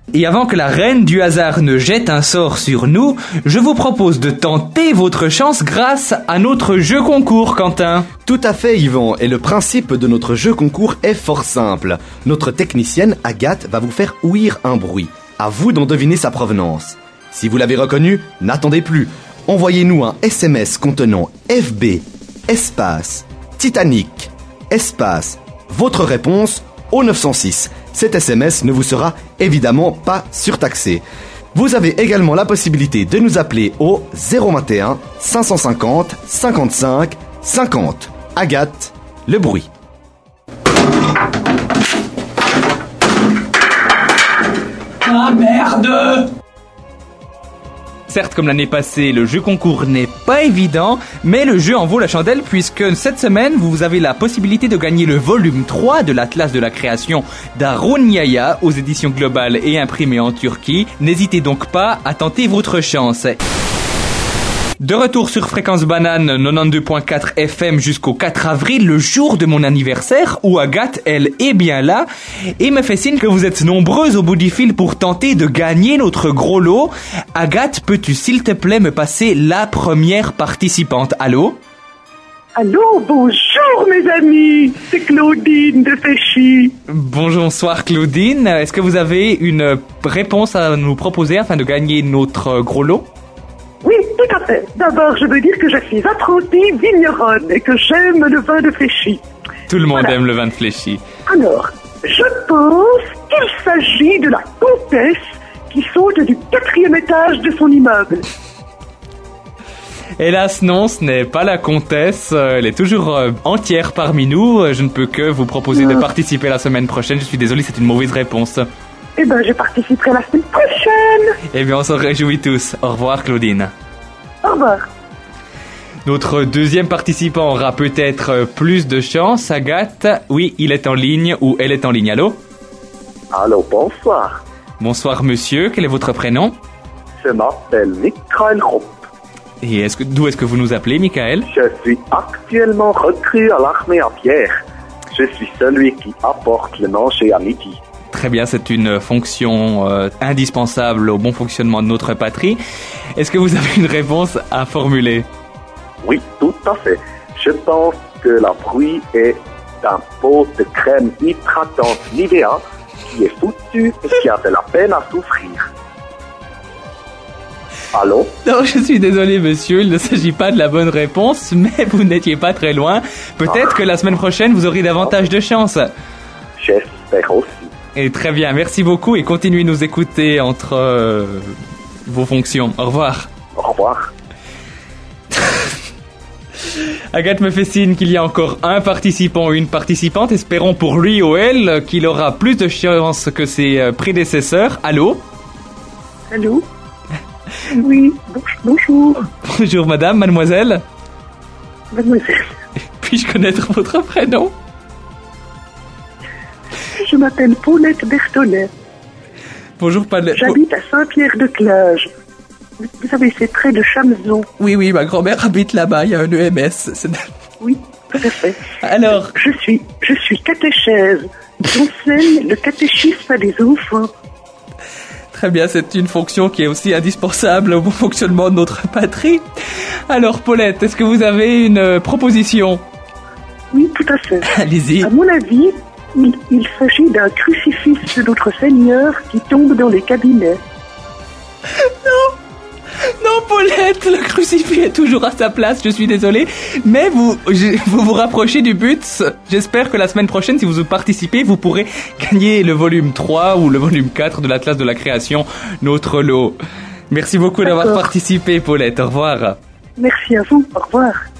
Et avant que la reine du hasard ne jette un sort sur nous, je vous propose de tenter votre chance grâce à notre jeu concours, Quentin. Tout à fait, Yvan, et le principe de notre jeu concours est fort simple. Notre technicienne, Agathe, va vous faire ouïr un bruit. À vous d'en deviner sa provenance. Si vous l'avez reconnu, n'attendez plus. Envoyez-nous un SMS contenant FB, espace, Titanic, espace, votre réponse au 906. Cet SMS ne vous sera évidemment pas surtaxé. Vous avez également la possibilité de nous appeler au 021 550 55 50. Agathe, le bruit. Ah merde! Certes, comme l'année passée, le jeu concours n'est pas évident, mais le jeu en vaut la chandelle puisque cette semaine, vous avez la possibilité de gagner le volume 3 de l'Atlas de la création d'Harun Yahya aux éditions Global et imprimé en Turquie. N'hésitez donc pas à tenter votre chance. De retour sur Fréquence Banane 92.4 FM jusqu'au 4 avril, le jour de mon anniversaire, où Agathe, elle, est bien là, et me fait signe que vous êtes nombreuses au bout du fil pour tenter de gagner notre gros lot. Agathe, peux-tu s'il te plaît me passer la première participante? Allô? Allô, bonjour mes amis, c'est Claudine de Féchy. Bonsoir Claudine, est-ce que vous avez une réponse à nous proposer afin de gagner notre gros lot? Oui, tout à fait. D'abord, je veux dire que je suis apprentie vigneronne et que j'aime le vin de Féchy. Tout le monde aime le vin de Féchy. Alors, je pense qu'il s'agit de la comtesse qui saute du 4e étage de son immeuble. Hélas non, ce n'est pas la comtesse, elle est toujours entière parmi nous. Je ne peux que vous proposer de participer la semaine prochaine. Je suis désolé, c'est une mauvaise réponse. Eh ben, je participerai la semaine prochaine. Eh bien, on s'en réjouit tous. Au revoir, Claudine. Au revoir. Notre deuxième participant aura peut-être plus de chance. Agathe, oui, il est en ligne ou elle est en ligne. Allô? Allô, bonsoir. Bonsoir, monsieur. Quel est votre prénom? Je m'appelle Michael Rupp. Et d'où est-ce que vous nous appelez, Michael? Je suis actuellement recrue à l'armée à Pierre. Je suis celui qui apporte le manger à midi. Très bien, c'est une fonction indispensable au bon fonctionnement de notre patrie. Est-ce que vous avez une réponse à formuler? Oui, tout à fait. Je pense que la bruit est un pot de crème hydratante Nivea qui est foutu et qui a de la peine à souffrir. Allô? Non, je suis désolé, monsieur, il ne s'agit pas de la bonne réponse, mais vous n'étiez pas très loin. Peut-être que la semaine prochaine, vous aurez davantage de chance. J'espère aussi. Et très bien, merci beaucoup et continuez à nous écouter entre vos fonctions. Au revoir. Au revoir. Agathe me fait signe qu'il y a encore un participant ou une participante. Espérons pour lui ou elle qu'il aura plus de chance que ses prédécesseurs. Allô? Allô? Oui, bonjour. Bonjour madame, mademoiselle. Mademoiselle. Puis-je connaître votre prénom? Je m'appelle Paulette Berthollet. Bonjour Paulette. J'habite à Saint-Pierre-de-Clage. Vous savez, c'est près de Chamezon. Oui, ma grand-mère habite là-bas, il y a un EMS. Oui, tout à fait. Alors? Je suis catéchèse. J'enseigne le catéchisme à des enfants. Très bien, c'est une fonction qui est aussi indispensable au bon fonctionnement de notre patrie. Alors Paulette, est-ce que vous avez une proposition? Oui, tout à fait. Allez-y. À mon avis, il s'agit d'un crucifix de notre Seigneur qui tombe dans les cabinets. Non, Paulette, le crucifix est toujours à sa place, je suis désolé. Mais vous vous rapprochez du but. J'espère que la semaine prochaine, si vous participez, vous pourrez gagner le volume 3 ou le volume 4 de l'Atlas de la création, notre lot. Merci beaucoup d'avoir participé, Paulette. Au revoir. Merci à vous. Au revoir.